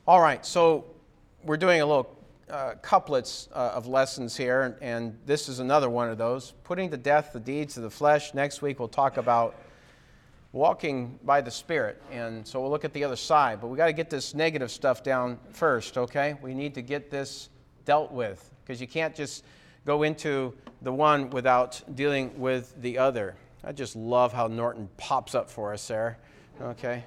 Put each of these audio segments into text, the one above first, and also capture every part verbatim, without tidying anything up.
All right, so we're doing a little uh, couplets uh, of lessons here, and, and this is another one of those. Putting to death the deeds of the flesh. Next week we'll talk about walking by the Spirit, and so we'll look at the other side. But we got to get this negative stuff down first, okay? We need to get this dealt with, because you can't just go into the one without dealing with the other. I just love how Norton pops up for us there, okay?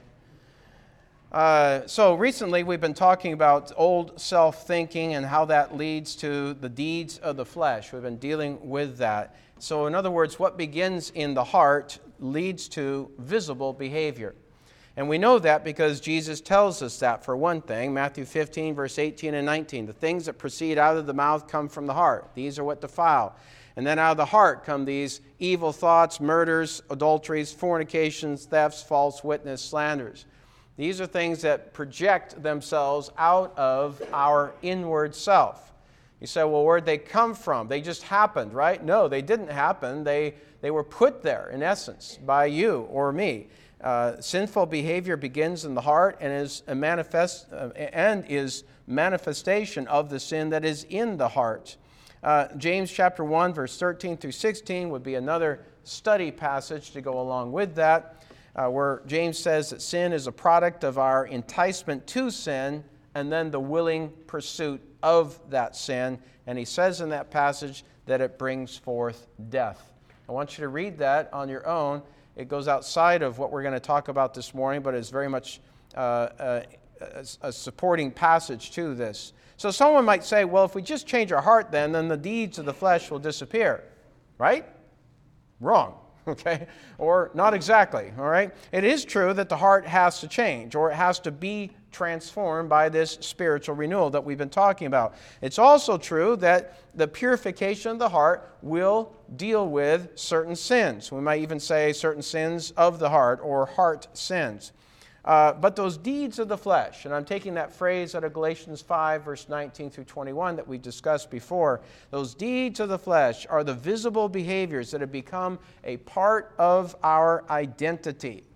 Uh, so recently we've been talking about old self-thinking and how that leads to the deeds of the flesh. We've been dealing with that. So in other words, what begins in the heart leads to visible behavior. And we know that because Jesus tells us that, for one thing. Matthew fifteen, verse eighteen and nineteen. The things that proceed out of the mouth come from the heart. These are what defile. And then out of the heart come these evil thoughts, murders, adulteries, fornications, thefts, false witness, slanders. These are things that project themselves out of our inward self. You say, well, where'd they come from? They just happened, right? No, they didn't happen. They, they were put there, in essence, by you or me. Uh, sinful behavior begins in the heart and is a manifest uh, and is manifestation of the sin that is in the heart. Uh, James chapter one, verse thirteen through sixteen would be another study passage to go along with that. Uh, where James says that sin is a product of our enticement to sin and then the willing pursuit of that sin. And he says in that passage that it brings forth death. I want you to read that on your own. It goes outside of what we're going to talk about this morning, but it's very much uh, a, a supporting passage to this. So someone might say, well, if we just change our heart then, then the deeds of the flesh will disappear. Right? Wrong. Okay? Or not exactly, all right? It is true that the heart has to change, or it has to be transformed by this spiritual renewal that we've been talking about. It's also true that the purification of the heart will deal with certain sins. We might even say certain sins of the heart, or heart sins. Uh, but those deeds of the flesh, and I'm taking that phrase out of Galatians five, verse nineteen through twenty-one that we discussed before, those deeds of the flesh are the visible behaviors that have become a part of our identity.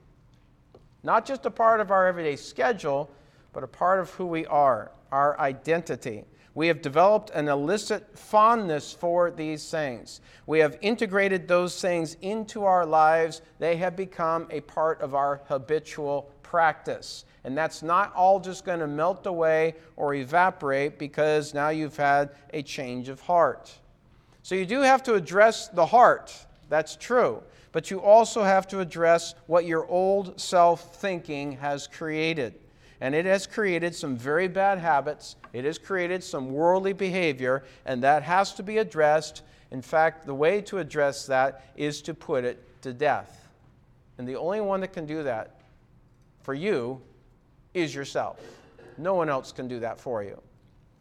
Not just a part of our everyday schedule, but a part of who we are, our identity. We have developed an illicit fondness for these things. We have integrated those things into our lives. They have become a part of our habitual practice. And that's not all just going to melt away or evaporate because now you've had a change of heart. So you do have to address the heart. That's true. But you also have to address what your old self-thinking has created. And it has created some very bad habits. It has created some worldly behavior, and that has to be addressed. In fact, the way to address that is to put it to death. And the only one that can do that for you is yourself. No one else can do that for you.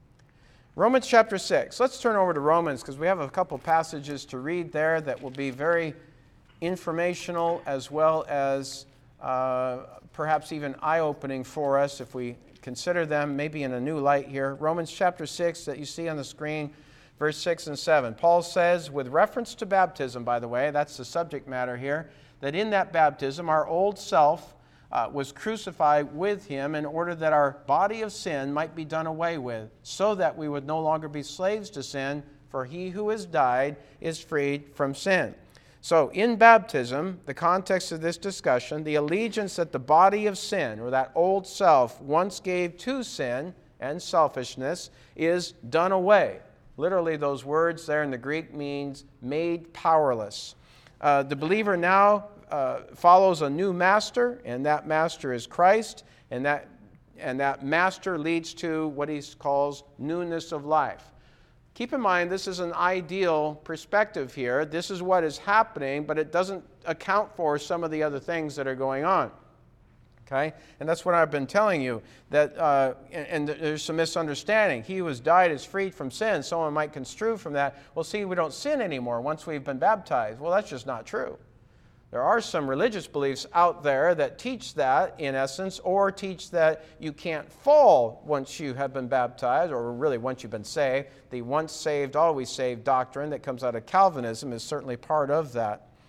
Romans chapter six. Let's turn over to Romans because we have a couple passages to read there that will be very informational as well as uh, perhaps even eye-opening for us if we consider them maybe in a new light here. Romans chapter six that you see on the screen, verse six and seven. Paul says, with reference to baptism, by the way, that's the subject matter here, that in that baptism our old self uh, was crucified with him in order that our body of sin might be done away with, so that we would no longer be slaves to sin, for he who has died is freed from sin. So in baptism, the context of this discussion, the allegiance that the body of sin, or that old self, once gave to sin and selfishness, is done away. Literally, those words there in the Greek means made powerless. Uh, the believer now uh, follows a new master, and that master is Christ, and that, and that master leads to what he calls newness of life. Keep in mind, this is an ideal perspective here. This is what is happening, but it doesn't account for some of the other things that are going on. Okay? And that's what I've been telling you, that uh, and, and there's some misunderstanding. He who has died is freed from sin. Someone might construe from that, well, see, we don't sin anymore once we've been baptized. Well, that's just not true. There are some religious beliefs out there that teach that, in essence, or teach that you can't fall once you have been baptized, or really once you've been saved. The once saved, always saved doctrine that comes out of Calvinism is certainly part of that.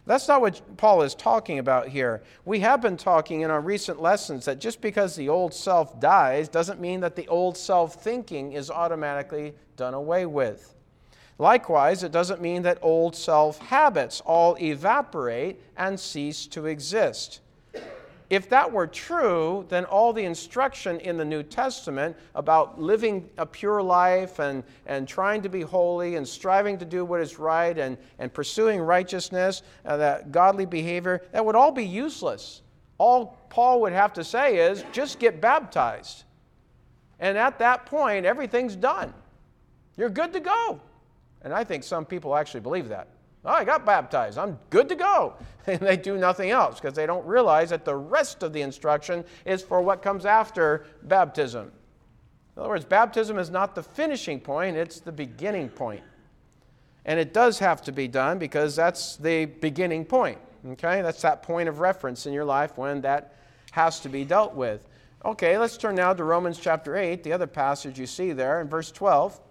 That's not what Paul is talking about here. We have been talking in our recent lessons that just because the old self dies doesn't mean that the old self-thinking is automatically done away with. Likewise, it doesn't mean that old self-habits all evaporate and cease to exist. If that were true, then all the instruction in the New Testament about living a pure life and, and trying to be holy and striving to do what is right and, and pursuing righteousness, uh, that godly behavior, that would all be useless. All Paul would have to say is, just get baptized. And at that point, everything's done. You're good to go. And I think some people actually believe that. Oh, I got baptized. I'm good to go. And they do nothing else because they don't realize that the rest of the instruction is for what comes after baptism. In other words, baptism is not the finishing point, it's the beginning point. And it does have to be done because that's the beginning point. Okay? That's that point of reference in your life when that has to be dealt with. Okay, let's turn now to Romans chapter eight, the other passage you see there in verse twelve.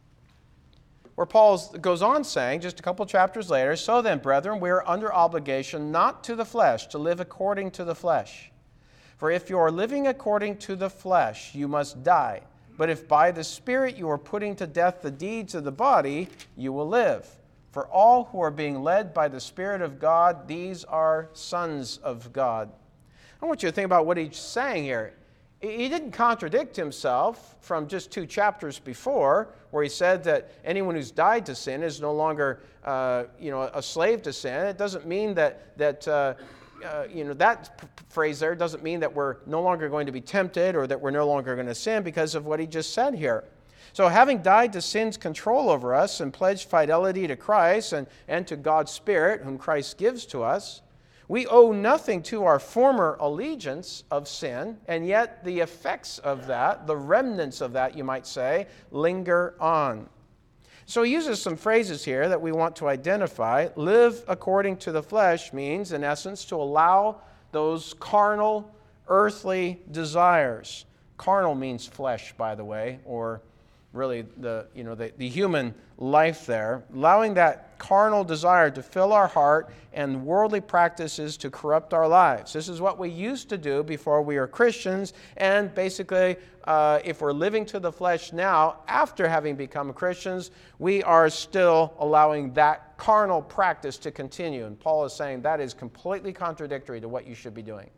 Where Paul goes on saying, just a couple chapters later, "So then, brethren, we are under obligation not to the flesh, to live according to the flesh. For if you are living according to the flesh, you must die. But if by the Spirit you are putting to death the deeds of the body, you will live. For all who are being led by the Spirit of God, these are sons of God." I want you to think about what he's saying here. He didn't contradict himself from just two chapters before, where he said that anyone who's died to sin is no longer, uh, you know, a slave to sin. It doesn't mean that that uh, uh, you know that p- phrase there doesn't mean that we're no longer going to be tempted or that we're no longer going to sin because of what he just said here. So, having died to sin's control over us and pledged fidelity to Christ and and to God's Spirit, whom Christ gives to us, we owe nothing to our former allegiance of sin, and yet the effects of that, the remnants of that, you might say, linger on. So he uses some phrases here that we want to identify. Live according to the flesh means, in essence, to allow those carnal, earthly desires. Carnal means flesh, by the way, or really the you know the, the human life there, allowing that carnal desire to fill our heart and worldly practices to corrupt our lives. This is what we used to do before we were Christians, and basically uh, if we're living to the flesh now, after having become Christians, we are still allowing that carnal practice to continue. And Paul is saying that is completely contradictory to what you should be doing.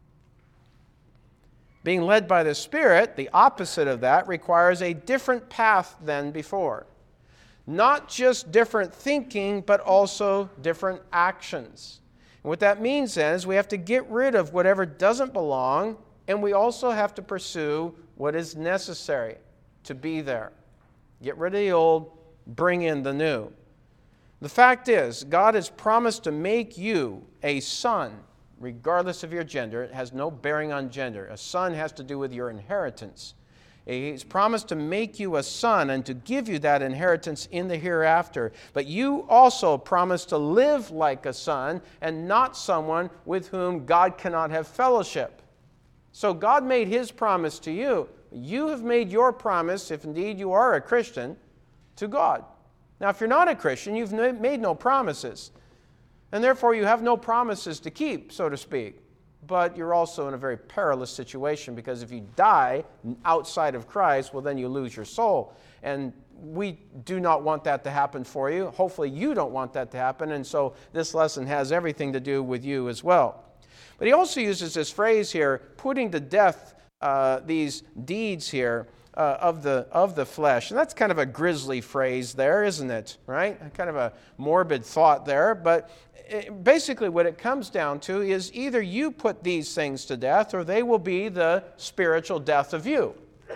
Being led by the Spirit, the opposite of that, requires a different path than before. Not just different thinking, but also different actions. And what that means then is we have to get rid of whatever doesn't belong, and we also have to pursue what is necessary to be there. Get rid of the old, bring in the new. The fact is, God has promised to make you a son, regardless of your gender. It has no bearing on gender. A son has to do with your inheritance. He's promised to make you a son and to give you that inheritance in the hereafter. But you also promise to live like a son and not someone with whom God cannot have fellowship. So God made His promise to you. You have made your promise, if indeed you are a Christian, to God. Now, if you're not a Christian, you've made no promises. And therefore, you have no promises to keep, so to speak. But you're also in a very perilous situation, because if you die outside of Christ, well, then you lose your soul. And we do not want that to happen for you. Hopefully, you don't want that to happen. And so this lesson has everything to do with you as well. But he also uses this phrase here, putting to death uh, these deeds here uh, of the of the flesh. And that's kind of a grisly phrase there, isn't it? Right? Kind of a morbid thought there. But basically what it comes down to is either you put these things to death, or they will be the spiritual death of you.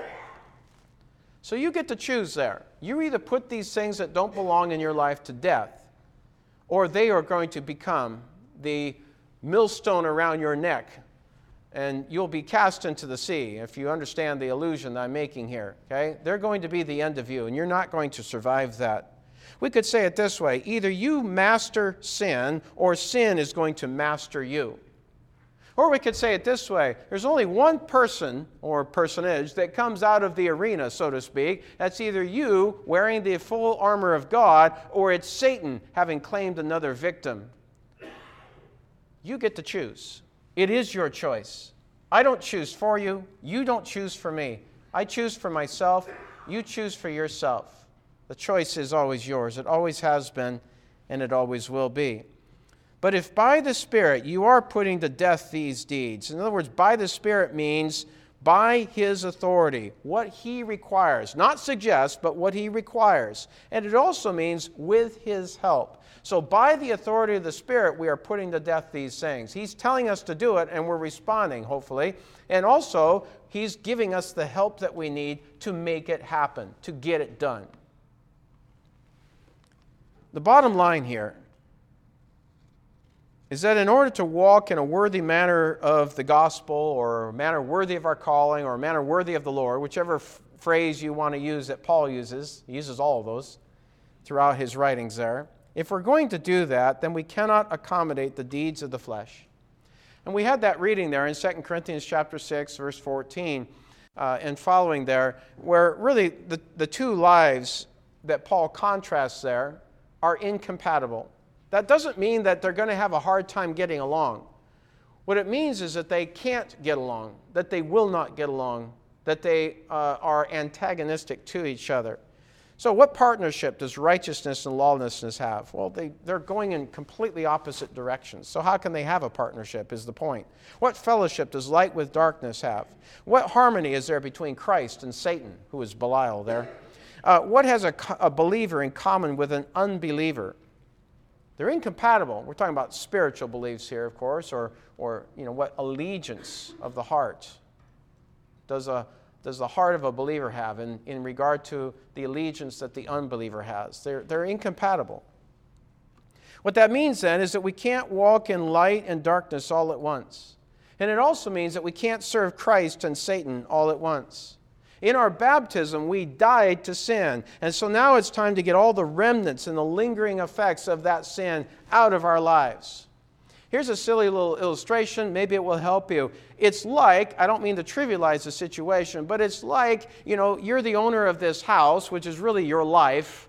So you get to choose there. You either put these things that don't belong in your life to death, or they are going to become the millstone around your neck, and you'll be cast into the sea, if you understand the allusion that I'm making here. Okay? They're going to be the end of you, and you're not going to survive that. We could say it this way: either you master sin, or sin is going to master you. Or we could say it this way: there's only one person or personage that comes out of the arena, so to speak. That's either you wearing the full armor of God, or it's Satan having claimed another victim. You get to choose. It is your choice. I don't choose for you. You don't choose for me. I choose for myself. You choose for yourself. The choice is always yours. It always has been, and it always will be. But if by the Spirit you are putting to death these deeds, in other words, by the Spirit means by His authority, what He requires, not suggests, but what He requires. And it also means with His help. So by the authority of the Spirit, we are putting to death these things. He's telling us to do it, and we're responding, hopefully. And also, He's giving us the help that we need to make it happen, to get it done. The bottom line here is that in order to walk in a worthy manner of the gospel, or a manner worthy of our calling, or a manner worthy of the Lord, whichever f- phrase you want to use that Paul uses, he uses all of those throughout his writings there. If we're going to do that, then we cannot accommodate the deeds of the flesh. And we had that reading there in Second Corinthians chapter six, verse fourteen, uh, and following there, where really the, the two lives that Paul contrasts there are incompatible. That doesn't mean that they're going to have a hard time getting along. What it means is that they can't get along, that they will not get along, that they uh, are antagonistic to each other. So what partnership does righteousness and lawlessness have? Well, they, they're going in completely opposite directions. So how can they have a partnership is the point. What fellowship does light with darkness have? What harmony is there between Christ and Satan, who is Belial there? Uh, what has a, a believer in common with an unbeliever? They're incompatible. We're talking about spiritual beliefs here, of course, or, or you know, what allegiance of the heart does a does the heart of a believer have in, in regard to the allegiance that the unbeliever has? They're, they're incompatible. What that means then is that we can't walk in light and darkness all at once. And it also means that we can't serve Christ and Satan all at once. In our baptism, we died to sin. And so now it's time to get all the remnants and the lingering effects of that sin out of our lives. Here's a silly little illustration. Maybe it will help you. It's like, I don't mean to trivialize the situation, but it's like, you know, you're the owner of this house, which is really your life.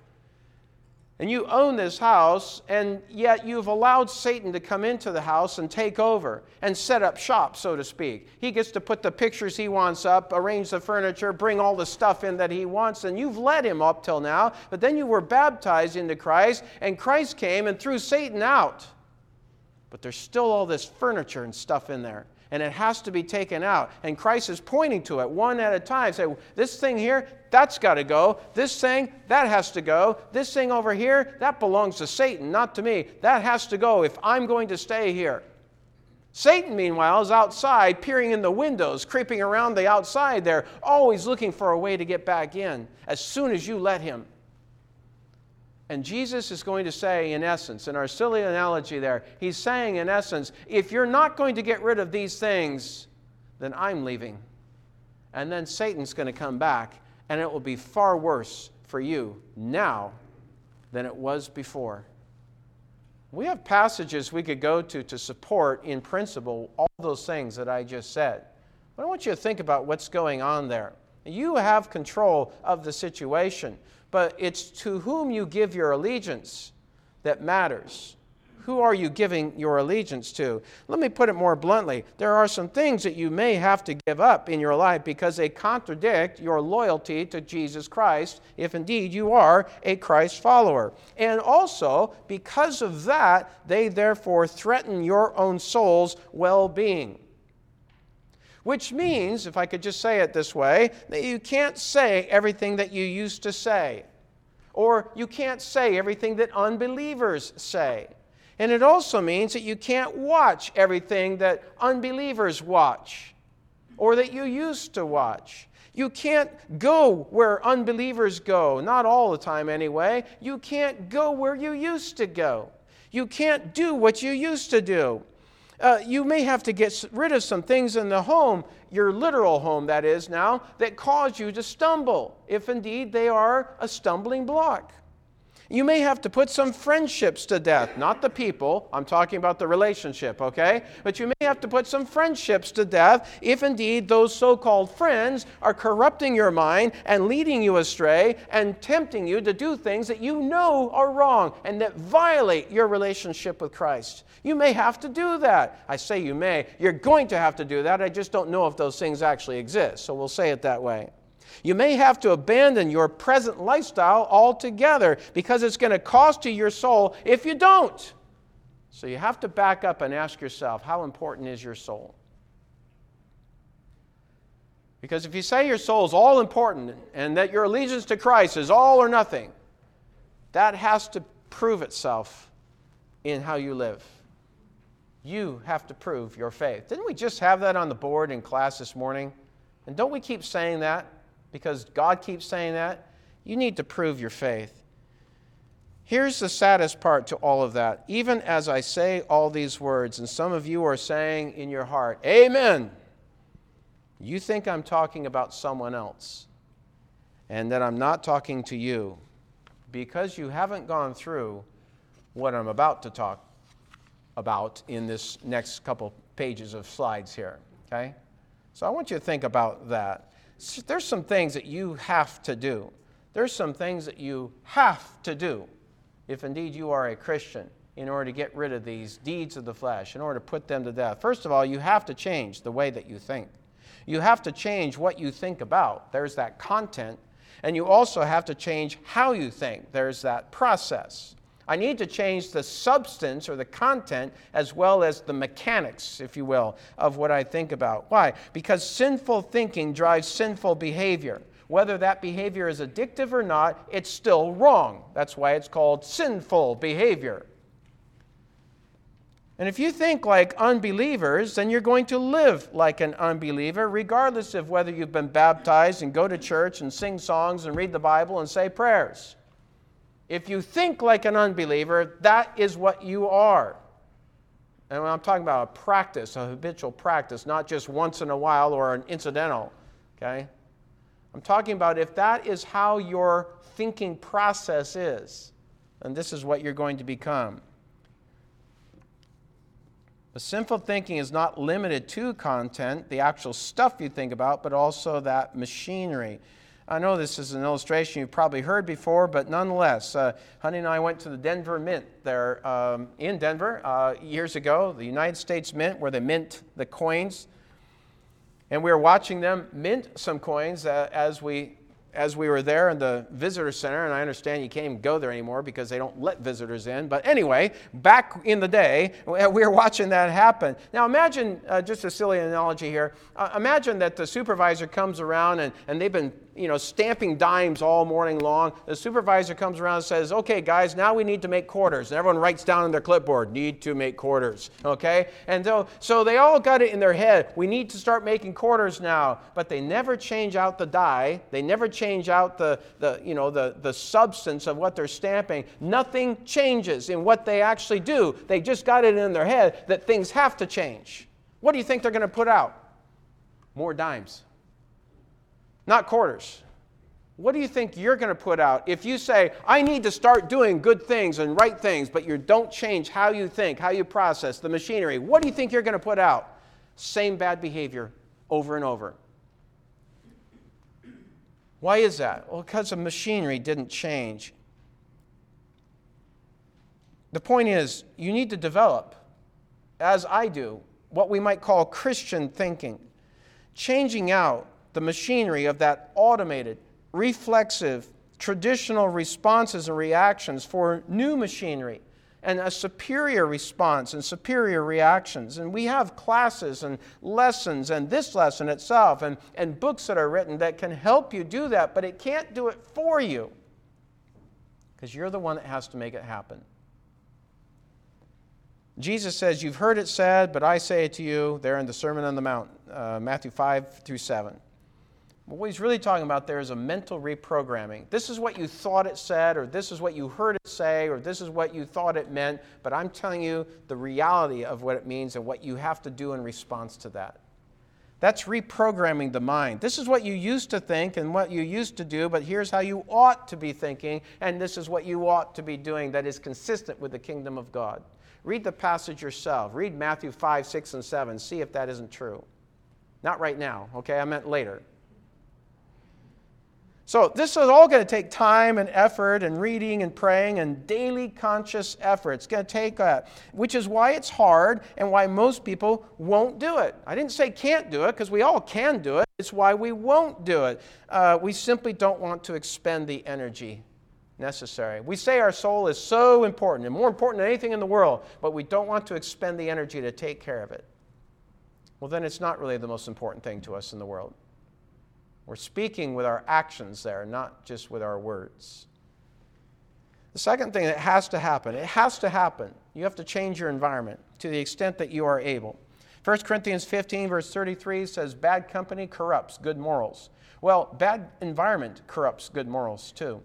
And you own this house, and yet you've allowed Satan to come into the house and take over and set up shop, so to speak. He gets to put the pictures he wants up, arrange the furniture, bring all the stuff in that he wants, and you've let him up till now. But then you were baptized into Christ, and Christ came and threw Satan out. But there's still all this furniture and stuff in there. And it has to be taken out. And Christ is pointing to it one at a time. Say, this thing here, that's got to go. This thing, that has to go. This thing over here, that belongs to Satan, not to me. That has to go if I'm going to stay here. Satan, meanwhile, is outside, peering in the windows, creeping around the outside there, always looking for a way to get back in as soon as you let him. And Jesus is going to say, in essence, in our silly analogy there, he's saying, in essence, if you're not going to get rid of these things, then I'm leaving. And then Satan's going to come back, and it will be far worse for you now than it was before. We have passages we could go to to support, in principle, all those things that I just said. But I want you to think about what's going on there. You have control of the situation. But it's to whom you give your allegiance that matters. Who are you giving your allegiance to? Let me put it more bluntly. There are some things that you may have to give up in your life because they contradict your loyalty to Jesus Christ, if indeed you are a Christ follower. And also, because of that, they therefore threaten your own soul's well-being. Which means, if I could just say it this way, that you can't say everything that you used to say. Or you can't say everything that unbelievers say. And it also means that you can't watch everything that unbelievers watch. Or that you used to watch. You can't go where unbelievers go. Not all the time anyway. You can't go where you used to go. You can't do what you used to do. Uh, you may have to get rid of some things in the home, your literal home that is now, that cause you to stumble, if indeed they are a stumbling block. You may have to put some friendships to death. Not the people. I'm talking about the relationship, okay? But you may have to put some friendships to death if indeed those so-called friends are corrupting your mind and leading you astray and tempting you to do things that you know are wrong and that violate your relationship with Christ. You may have to do that. I say you may. You're going to have to do that. I just don't know if those things actually exist. So we'll say it that way. You may have to abandon your present lifestyle altogether because it's going to cost you your soul if you don't. So you have to back up and ask yourself, how important is your soul? Because if you say your soul is all important and that your allegiance to Christ is all or nothing, that has to prove itself in how you live. You have to prove your faith. Didn't we just have that on the board in class this morning? And don't we keep saying that? Because God keeps saying that? You need to prove your faith. Here's the saddest part to all of that. Even as I say all these words, and some of you are saying in your heart, Amen, you think I'm talking about someone else, and that I'm not talking to you, because you haven't gone through what I'm about to talk about in this next couple pages of slides here, okay? So I want you to think about that. There's some things that you have to do. There's some things that you have to do if indeed you are a Christian in order to get rid of these deeds of the flesh, in order to put them to death. First of all, you have to change the way that you think. You have to change what you think about. There's that content. And you also have to change how you think. There's that process. I need to change the substance or the content as well as the mechanics, if you will, of what I think about. Why? Because sinful thinking drives sinful behavior. Whether that behavior is addictive or not, it's still wrong. That's why it's called sinful behavior. And if you think like unbelievers, then you're going to live like an unbeliever, regardless of whether you've been baptized and go to church and sing songs and read the Bible and say prayers. If you think like an unbeliever, that is what you are. And when I'm talking about a practice, a habitual practice, not just once in a while or an incidental, okay? I'm talking about if that is how your thinking process is, then this is what you're going to become. But sinful thinking is not limited to content, the actual stuff you think about, but also that machinery. I know this is an illustration you've probably heard before, but nonetheless, uh, Honey and I went to the Denver Mint there um, in Denver uh, years ago, the United States Mint, where they mint the coins. And we were watching them mint some coins uh, as we as we were there in the visitor center, and I understand you can't even go there anymore because they don't let visitors in. But anyway, back in the day, we were watching that happen. Now imagine, uh, just a silly analogy here, uh, imagine that the supervisor comes around and, and they've been you know, stamping dimes all morning long. The supervisor comes around and says, okay, guys, now we need to make quarters. And everyone writes down on their clipboard, need to make quarters, okay? And so, so they all got it in their head, we need to start making quarters now. But they never change out the die. They never change out the, the, you know, the, the substance of what they're stamping. Nothing changes in what they actually do. They just got it in their head that things have to change. What do you think they're going to put out? More dimes. Not quarters. What do you think you're going to put out if you say, I need to start doing good things and right things, but you don't change how you think, how you process, the machinery? What do you think you're going to put out? Same bad behavior over and over. Why is that? Well, because the machinery didn't change. The point is, you need to develop, as I do, what we might call Christian thinking. Changing out the machinery of that automated, reflexive, traditional responses and reactions for new machinery and a superior response and superior reactions. And we have classes and lessons and this lesson itself and, and books that are written that can help you do that, but it can't do it for you because you're the one that has to make it happen. Jesus says, you've heard it said, but I say it to you, there in the Sermon on the Mount, uh, Matthew five through seven. What he's really talking about there is a mental reprogramming. This is what you thought it said, or this is what you heard it say, or this is what you thought it meant, but I'm telling you the reality of what it means and what you have to do in response to that. That's reprogramming the mind. This is what you used to think and what you used to do, but here's how you ought to be thinking, and this is what you ought to be doing that is consistent with the kingdom of God. Read the passage yourself. Read Matthew five, six, and seven. See if that isn't true. Not right now, okay? I meant later. So this is all going to take time and effort and reading and praying and daily conscious effort. It's going to take that, which is why it's hard and why most people won't do it. I didn't say can't do it, because we all can do it. It's why we won't do it. Uh, we simply don't want to expend the energy necessary. We say our soul is so important and more important than anything in the world, but we don't want to expend the energy to take care of it. Well, then it's not really the most important thing to us in the world. We're speaking with our actions there, not just with our words. The second thing that has to happen, it has to happen. You have to change your environment to the extent that you are able. First Corinthians fifteen, verse thirty-three says, bad company corrupts good morals. Well, bad environment corrupts good morals too.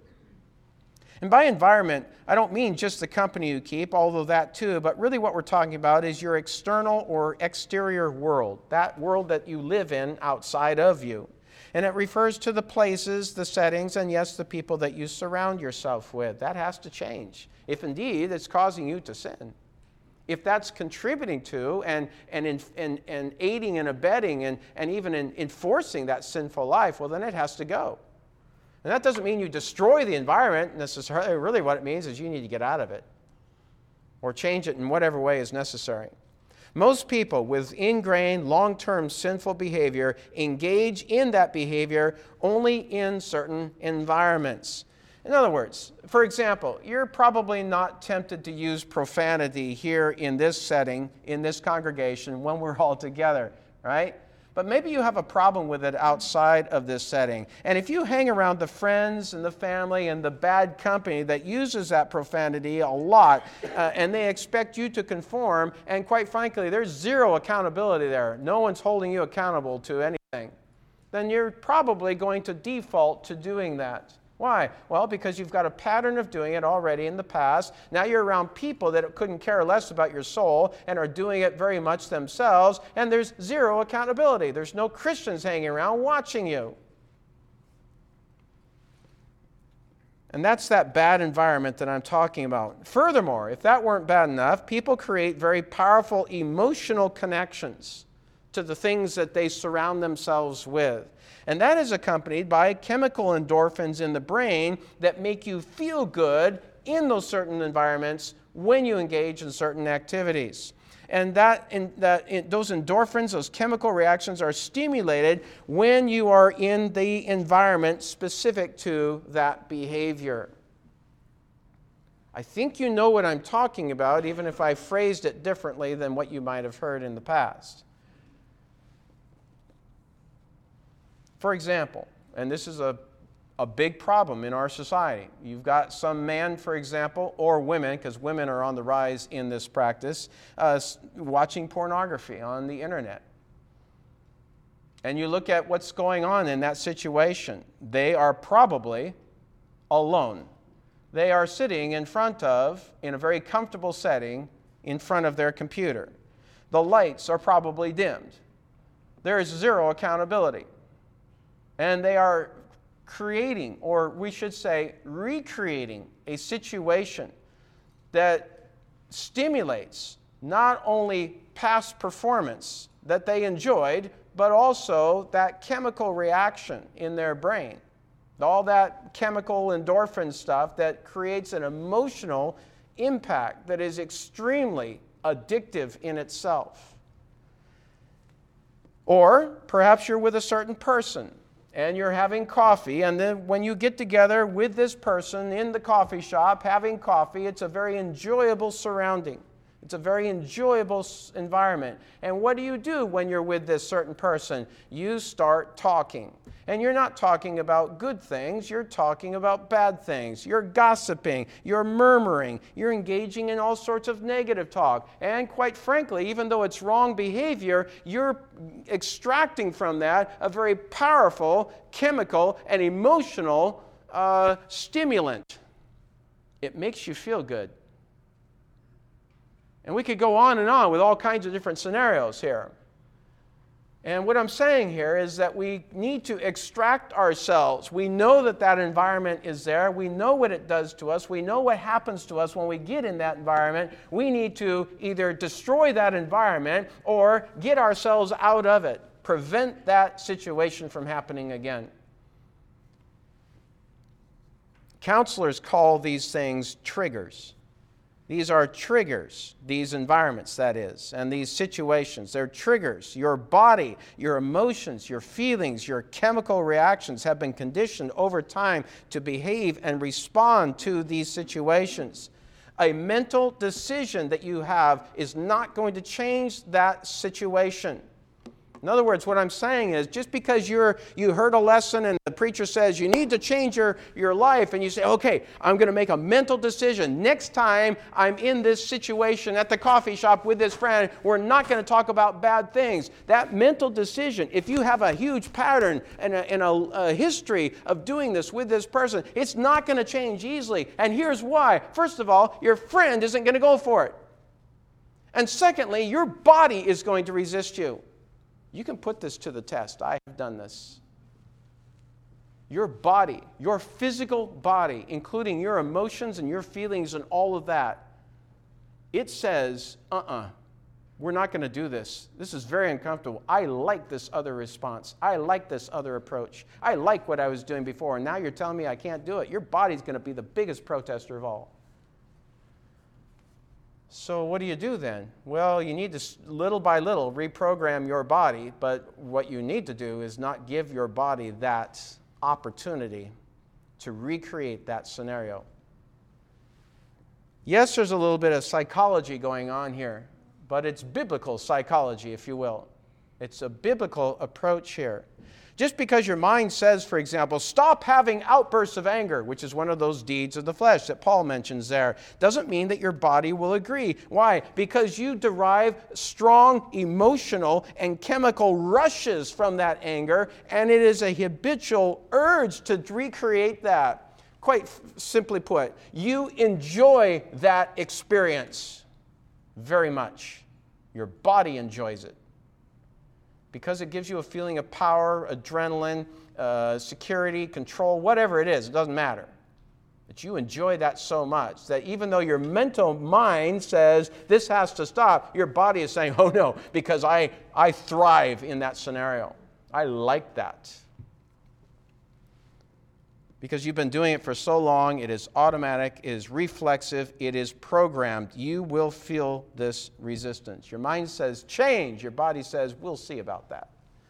And by environment, I don't mean just the company you keep, although that too, but really what we're talking about is your external or exterior world, that world that you live in outside of you. And it refers to the places, the settings, and yes, the people that you surround yourself with. That has to change, if indeed it's causing you to sin. If that's contributing to and, and, in, and, and aiding and abetting and, and even in enforcing that sinful life, well, then it has to go. And that doesn't mean you destroy the environment necessarily. Really what it means is you need to get out of it or change it in whatever way is necessary. Most people with ingrained long-term sinful behavior engage in that behavior only in certain environments. In other words, for example, you're probably not tempted to use profanity here in this setting, in this congregation, when we're all together, right? But maybe you have a problem with it outside of this setting. And if you hang around the friends and the family and the bad company that uses that profanity a lot, uh, and they expect you to conform, and quite frankly, there's zero accountability there. No one's holding you accountable to anything. Then you're probably going to default to doing that. Why? Well, because you've got a pattern of doing it already in the past. Now you're around people that couldn't care less about your soul and are doing it very much themselves, and there's zero accountability. There's no Christians hanging around watching you. And that's that bad environment that I'm talking about. Furthermore, if that weren't bad enough, people create very powerful emotional connections to the things that they surround themselves with. And that is accompanied by chemical endorphins in the brain that make you feel good in those certain environments when you engage in certain activities. And that, in, that in, those endorphins, those chemical reactions are stimulated when you are in the environment specific to that behavior. I think you know what I'm talking about, even if I phrased it differently than what you might have heard in the past. For example, and this is a, a big problem in our society. You've got some men, for example, or women, because women are on the rise in this practice, uh, watching pornography on the internet. And you look at what's going on in that situation. They are probably alone. They are sitting in front of, in a very comfortable setting, in front of their computer. The lights are probably dimmed. There is zero accountability. And they are creating, or we should say recreating, a situation that stimulates not only past performance that they enjoyed, but also that chemical reaction in their brain. All that chemical endorphin stuff that creates an emotional impact that is extremely addictive in itself. Or perhaps you're with a certain person and you're having coffee, and then when you get together with this person in the coffee shop having coffee, it's a very enjoyable surrounding. It's a very enjoyable environment. And what do you do when you're with this certain person? You start talking. And you're not talking about good things, you're talking about bad things. You're gossiping, you're murmuring, you're engaging in all sorts of negative talk. And quite frankly, even though it's wrong behavior, you're extracting from that a very powerful chemical and emotional uh, stimulant. It makes you feel good. And we could go on and on with all kinds of different scenarios here. And what I'm saying here is that we need to extract ourselves. We know that that environment is there. We know what it does to us. We know what happens to us when we get in that environment. We need to either destroy that environment or get ourselves out of it. Prevent that situation from happening again. Counselors call these things triggers. These are triggers, these environments, that is, and these situations. They're triggers. Your body, your emotions, your feelings, your chemical reactions have been conditioned over time to behave and respond to these situations. A mental decision that you have is not going to change that situation. In other words, what I'm saying is, just because you're you heard a lesson and the preacher says you need to change your, your life, and you say, okay, I'm going to make a mental decision. Next time I'm in this situation at the coffee shop with this friend, we're not going to talk about bad things. That mental decision, if you have a huge pattern and a, and a, a history of doing this with this person, it's not going to change easily. And here's why. First of all, your friend isn't going to go for it. And secondly, your body is going to resist you. You can put this to the test. I have done this. Your body, your physical body, including your emotions and your feelings and all of that, it says, uh-uh, we're not going to do this. This is very uncomfortable. I like this other response. I like this other approach. I like what I was doing before, and now you're telling me I can't do it. Your body's going to be the biggest protester of all. So what do you do then? Well, you need to, little by little, reprogram your body, but what you need to do is not give your body that opportunity to recreate that scenario. Yes, there's a little bit of psychology going on here, but it's biblical psychology, if you will. It's a biblical approach here. Just because your mind says, for example, stop having outbursts of anger, which is one of those deeds of the flesh that Paul mentions there, doesn't mean that your body will agree. Why? Because you derive strong emotional and chemical rushes from that anger, and it is a habitual urge to recreate that. Quite simply put, you enjoy that experience very much. Your body enjoys it. Because it gives you a feeling of power, adrenaline, uh, security, control, whatever it is, it doesn't matter. But you enjoy that so much that even though your mental mind says this has to stop, your body is saying, oh no, because I, I thrive in that scenario. I like that. Because you've been doing it for so long, it is automatic, it is reflexive, it is programmed. You will feel this resistance. Your mind says, change. Your body says, we'll see about that.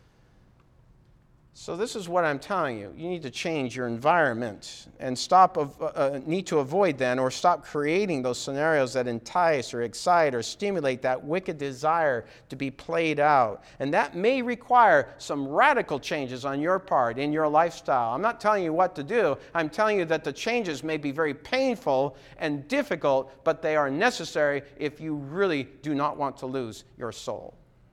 So this is what I'm telling you. You need to change your environment and stop, uh, need to avoid then, or stop creating those scenarios that entice or excite or stimulate that wicked desire to be played out. And that may require some radical changes on your part in your lifestyle. I'm not telling you what to do. I'm telling you that the changes may be very painful and difficult, but they are necessary if you really do not want to lose your soul.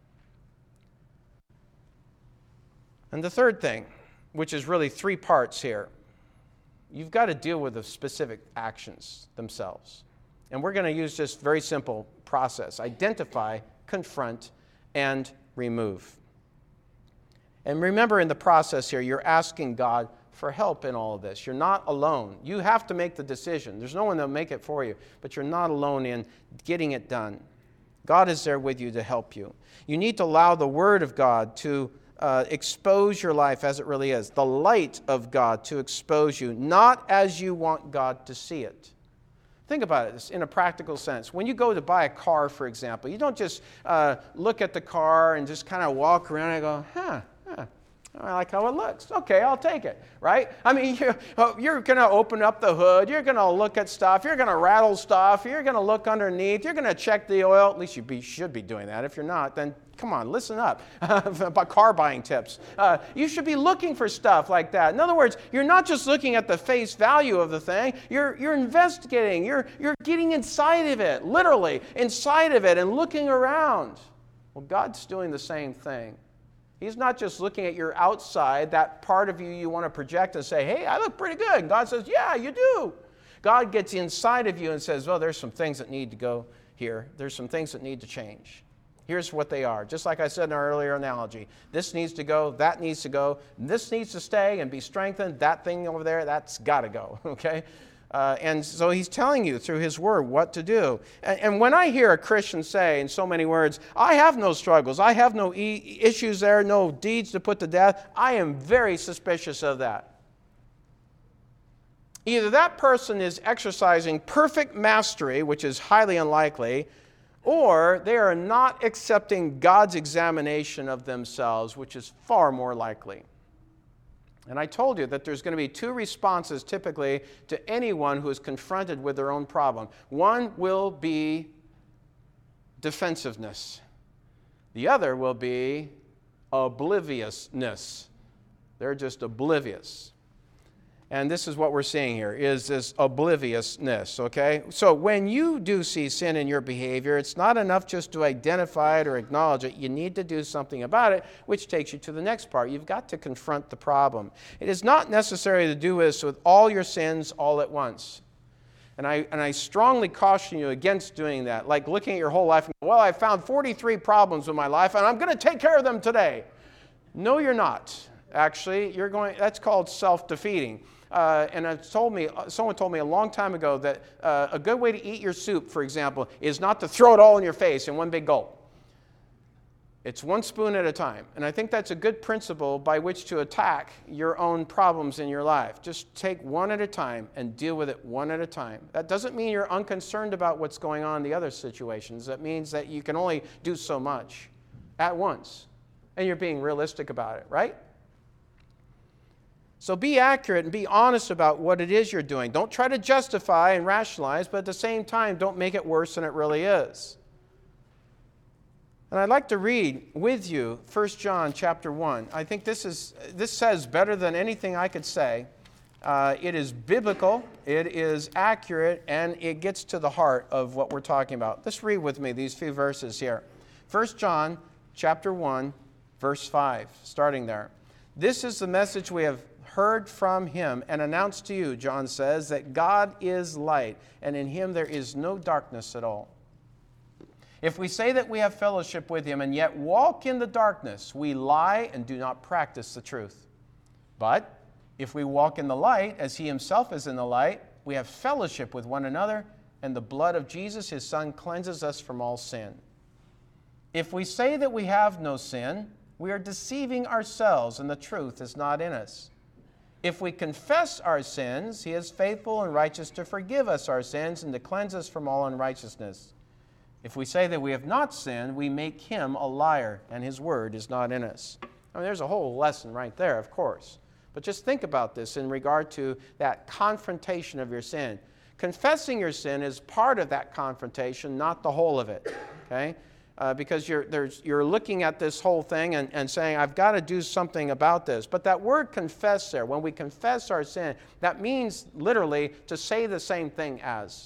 And the third thing, which is really three parts here, you've got to deal with the specific actions themselves. And we're going to use this very simple process. Identify, confront, and remove. And remember, in the process here, you're asking God for help in all of this. You're not alone. You have to make the decision. There's no one that will make it for you, but you're not alone in getting it done. God is there with you to help you. You need to allow the Word of God to Uh, expose your life as it really is. The light of God to expose you, not as you want God to see it. Think about it in a practical sense. When you go to buy a car, for example, you don't just uh, look at the car and just kind of walk around and go, huh, huh, I like how it looks. Okay, I'll take it, right? I mean, you're, you're going to open up the hood. You're going to look at stuff. You're going to rattle stuff. You're going to look underneath. You're going to check the oil. At least you be, should be doing that. If you're not, then come on, listen up about car buying tips. Uh, you should be looking for stuff like that. In other words, you're not just looking at the face value of the thing. You're, you're investigating. You're, you're getting inside of it, literally inside of it and looking around. Well, God's doing the same thing. He's not just looking at your outside, that part of you you want to project and say, hey, I look pretty good. And God says, yeah, you do. God gets inside of you and says, well, there's some things that need to go here. There's some things that need to change. Here's what they are. Just like I said in our earlier analogy. This needs to go, that needs to go, this needs to stay and be strengthened, that thing over there, that's got to go, okay? Uh, and so he's telling you through his word what to do. And, and when I hear a Christian say in so many words, I have no struggles, I have no e- issues there, no deeds to put to death, I am very suspicious of that. Either that person is exercising perfect mastery, which is highly unlikely, or they are not accepting God's examination of themselves, which is far more likely. And I told you that there's going to be two responses typically to anyone who is confronted with their own problem. One will be defensiveness. The other will be obliviousness. They're just oblivious. And this is what we're seeing here, is this obliviousness, okay? So when you do see sin in your behavior, it's not enough just to identify it or acknowledge it. You need to do something about it, which takes you to the next part. You've got to confront the problem. It is not necessary to do this with all your sins all at once. And I, and I strongly caution you against doing that, like looking at your whole life and going, well, I found forty-three problems in my life, and I'm going to take care of them today. No, you're not. Actually, you're going. That's called self-defeating. Uh, and it's told me, someone told me a long time ago that uh, a good way to eat your soup, for example, is not to throw it all in your face in one big gulp. It's one spoon at a time. And I think that's a good principle by which to attack your own problems in your life. Just take one at a time and deal with it one at a time. That doesn't mean you're unconcerned about what's going on in the other situations. That means that you can only do so much at once. And you're being realistic about it, right? So be accurate and be honest about what it is you're doing. Don't try to justify and rationalize, but at the same time, don't make it worse than it really is. And I'd like to read with you First John chapter one. I think this is this says better than anything I could say. Uh, it is biblical, it is accurate, and it gets to the heart of what we're talking about. Let's read with me these few verses here. First John chapter one, verse five, starting there. This is the message we have heard from him and announced to you, John says, that God is light, and in him there is no darkness at all. If we say that we have fellowship with him and yet walk in the darkness, we lie and do not practice the truth. But if we walk in the light, as he himself is in the light, we have fellowship with one another, and the blood of Jesus, his Son, cleanses us from all sin. If we say that we have no sin, we are deceiving ourselves, and the truth is not in us. If we confess our sins, he is faithful and righteous to forgive us our sins and to cleanse us from all unrighteousness. If we say that we have not sinned, we make him a liar, and his word is not in us. I mean, there's a whole lesson right there, of course. But just think about this in regard to that confrontation of your sin. Confessing your sin is part of that confrontation, not the whole of it, okay? Uh, because you're, there's, you're looking at this whole thing and, and saying, I've got to do something about this. But that word confess there, when we confess our sin, that means literally to say the same thing as.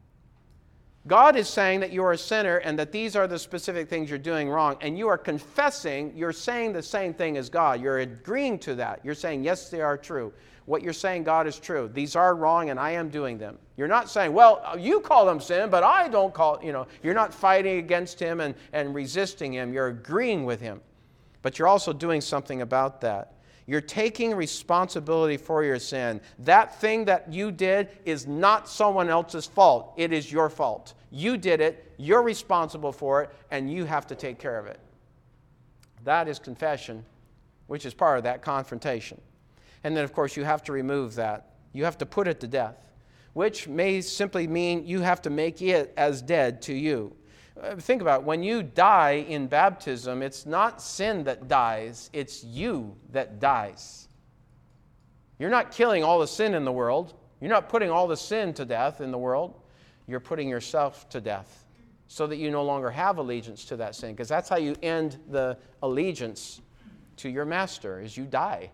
God is saying that you are a sinner and that these are the specific things you're doing wrong. And you are confessing, you're saying the same thing as God. You're agreeing to that. You're saying, yes, they are true. What you're saying, God, is true. These are wrong and I am doing them. You're not saying, well, you call them sin, but I don't call, you know, you're not fighting against him and, and resisting him. You're agreeing with him. But you're also doing something about that. You're taking responsibility for your sin. That thing that you did is not someone else's fault. It is your fault. You did it, you're responsible for it, and you have to take care of it. That is confession, which is part of that confrontation. And then, of course, you have to remove that. You have to put it to death, which may simply mean you have to make it as dead to you. Uh, think about it. When you die in baptism, it's not sin that dies, it's you that dies. You're not killing all the sin in the world. You're not putting all the sin to death in the world. You're putting yourself to death so that you no longer have allegiance to that sin, because that's how you end the allegiance to your master, is you die.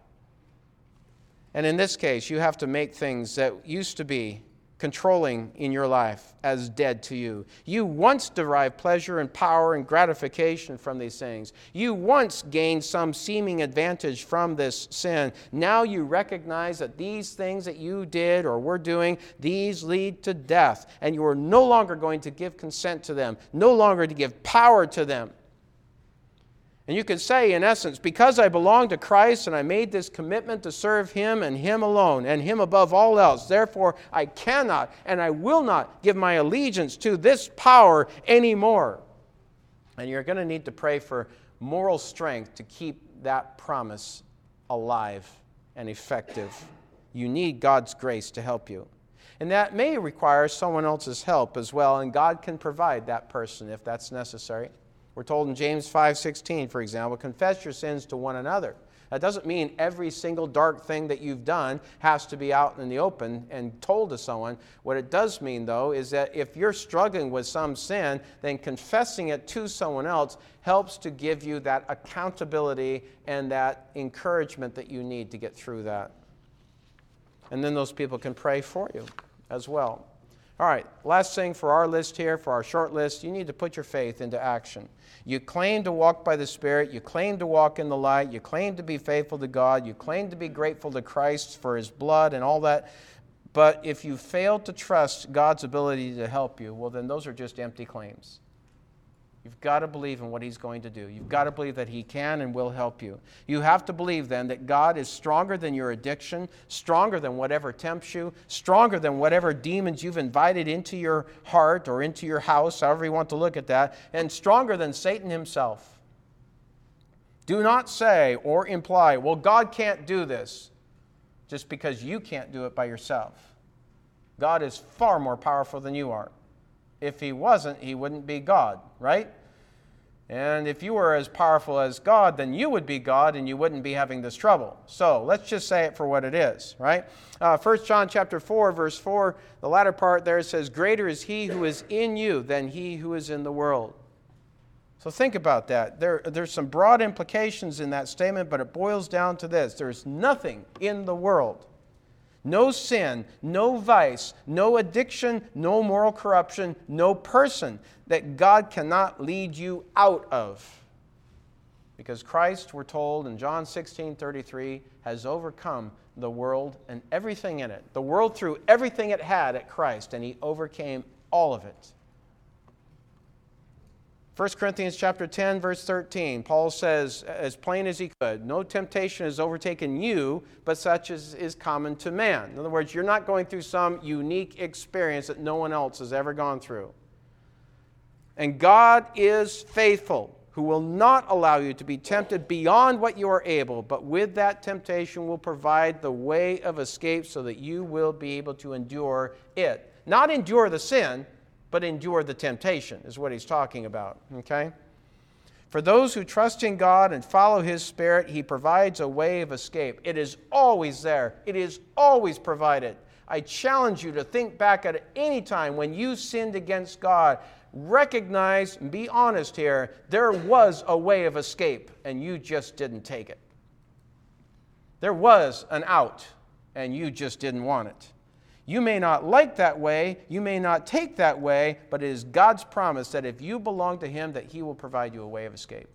And in this case, you have to make things that used to be controlling in your life as dead to you. You once derived pleasure and power and gratification from these things. You once gained some seeming advantage from this sin. Now you recognize that these things that you did or were doing, these lead to death. And you are no longer going to give consent to them, no longer to give power to them. And you could say, in essence, because I belong to Christ and I made this commitment to serve Him and Him alone and Him above all else, therefore I cannot and I will not give my allegiance to this power anymore. And you're going to need to pray for moral strength to keep that promise alive and effective. You need God's grace to help you. And that may require someone else's help as well, and God can provide that person if that's necessary. We're told in James five sixteen, for example, confess your sins to one another. That doesn't mean every single dark thing that you've done has to be out in the open and told to someone. What it does mean, though, is that if you're struggling with some sin, then confessing it to someone else helps to give you that accountability and that encouragement that you need to get through that. And then those people can pray for you as well. All right, last thing for our list here, for our short list, you need to put your faith into action. You claim to walk by the Spirit. You claim to walk in the light. You claim to be faithful to God. You claim to be grateful to Christ for His blood and all that. But if you fail to trust God's ability to help you, well, then those are just empty claims. You've got to believe in what He's going to do. You've got to believe that He can and will help you. You have to believe then that God is stronger than your addiction, stronger than whatever tempts you, stronger than whatever demons you've invited into your heart or into your house, however you want to look at that, and stronger than Satan himself. Do not say or imply, well, God can't do this just because you can't do it by yourself. God is far more powerful than you are. If He wasn't, He wouldn't be God, right? And if you were as powerful as God, then you would be God and you wouldn't be having this trouble. So let's just say it for what it is, right? Uh, First John chapter four, verse four, the latter part there says, greater is He who is in you than he who is in the world. So think about that. There, there's some broad implications in that statement, but it boils down to this. There's nothing in the world, no sin, no vice, no addiction, no moral corruption, no person that God cannot lead you out of. Because Christ, we're told in John sixteen thirty-three, has overcome the world and everything in it. The world threw everything it had at Christ, and He overcame all of it. First Corinthians chapter ten, verse thirteen, Paul says, as plain as he could, no temptation has overtaken you, but such as is common to man. In other words, you're not going through some unique experience that no one else has ever gone through. And God is faithful, who will not allow you to be tempted beyond what you are able, but with that temptation will provide the way of escape so that you will be able to endure it. Not endure the sin, but endure the temptation, is what he's talking about, okay? For those who trust in God and follow His Spirit, He provides a way of escape. It is always there. It is always provided. I challenge you to think back at any time when you sinned against God. Recognize and be honest here, there was a way of escape, and you just didn't take it. There was an out, and you just didn't want it. You may not like that way, you may not take that way, but it is God's promise that if you belong to Him, that He will provide you a way of escape.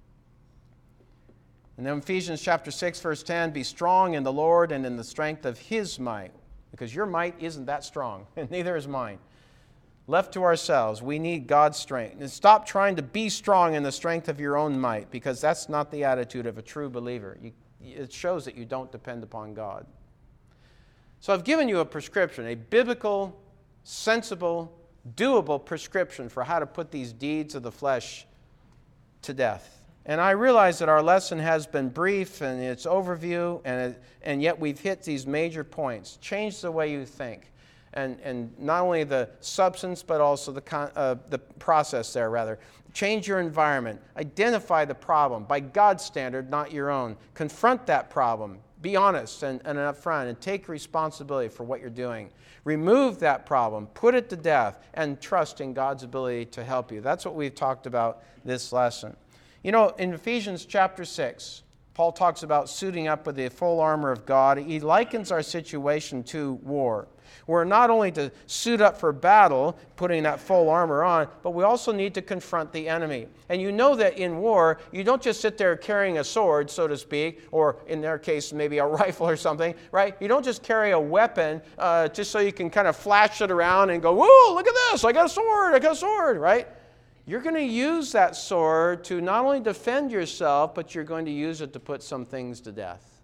And then Ephesians chapter six, verse ten, be strong in the Lord and in the strength of His might, because your might isn't that strong, and neither is mine. Left to ourselves, we need God's strength. And stop trying to be strong in the strength of your own might, because that's not the attitude of a true believer. You, it shows that you don't depend upon God. So I've given you a prescription, a biblical, sensible, doable prescription for how to put these deeds of the flesh to death. And I realize that our lesson has been brief in its overview, and, it, and yet we've hit these major points. Change the way you think. And, and not only the substance, but also the, con, uh, the process there, rather. Change your environment. Identify the problem by God's standard, not your own. Confront that problem. Be honest and, and upfront and take responsibility for what you're doing. Remove that problem, put it to death, and trust in God's ability to help you. That's what we've talked about this lesson. You know, in Ephesians chapter six, Paul talks about suiting up with the full armor of God. He likens our situation to war. We're not only to suit up for battle, putting that full armor on, but we also need to confront the enemy. And you know that in war, you don't just sit there carrying a sword, so to speak, or in their case, maybe a rifle or something, right? You don't just carry a weapon uh, just so you can kind of flash it around and go, whoa, look at this, I got a sword, I got a sword, right? you're going to use that sword to not only defend yourself, but you're going to use it to put some things to death.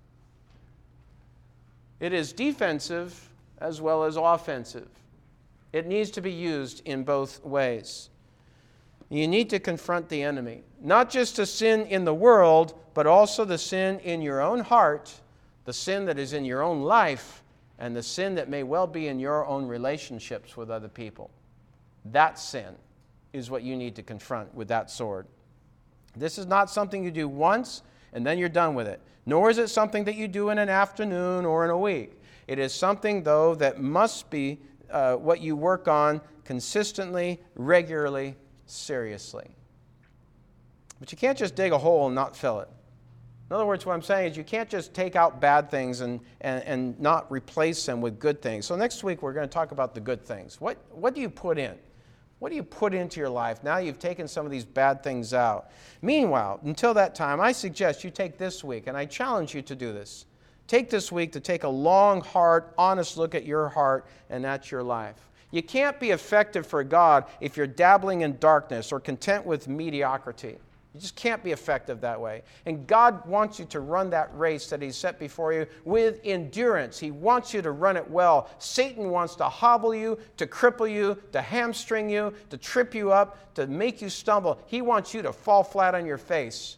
It is defensive as well as offensive. It needs to be used in both ways. You need to confront the enemy, not just the sin in the world, but also the sin in your own heart, the sin that is in your own life, and the sin that may well be in your own relationships with other people. That sin is what you need to confront with that sword. This is not something you do once and then you're done with it, nor is it something that you do in an afternoon or in a week. It is something, though, that must be uh, what you work on consistently, regularly, seriously. But you can't just dig a hole and not fill it. In other words, what I'm saying is you can't just take out bad things and, and, and not replace them with good things. So next week we're going to talk about the good things. What, what do you put in? What do you put into your life now you've taken some of these bad things out? Meanwhile, until that time, I suggest you take this week, and I challenge you to do this. Take this week to take a long, hard, honest look at your heart and at your life. You can't be effective for God if you're dabbling in darkness or content with mediocrity. You just can't be effective that way. And God wants you to run that race that He's set before you with endurance. He wants you to run it well. Satan wants to hobble you, to cripple you, to hamstring you, to trip you up, to make you stumble. He wants you to fall flat on your face.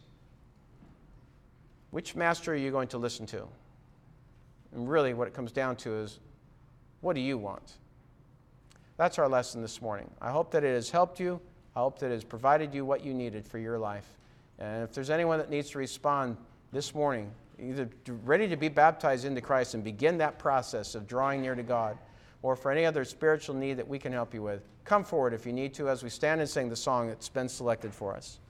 Which master are you going to listen to? And really what it comes down to is, what do you want? That's our lesson this morning. I hope that it has helped you. I hope that it has provided you what you needed for your life. And if there's anyone that needs to respond this morning, either ready to be baptized into Christ and begin that process of drawing near to God, or for any other spiritual need that we can help you with, come forward if you need to as we stand and sing the song that's been selected for us.